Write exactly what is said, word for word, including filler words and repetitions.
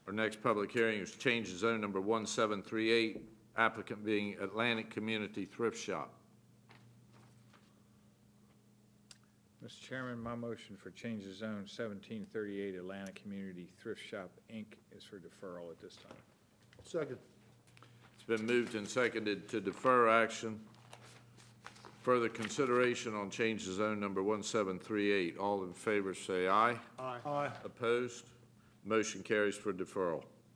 Our next public hearing is change of zone number one seven three eight, applicant being Atlantic Community Thrift Shop. Mister Chairman, my motion for change of zone seventeen thirty-eight Atlantic Community Thrift Shop, Incorporated is for deferral at this time. Second. It's been moved and seconded to defer action. Further consideration on change of zone number one seven three eight. All in favor say aye. Aye. Aye. Opposed? Motion carries for deferral.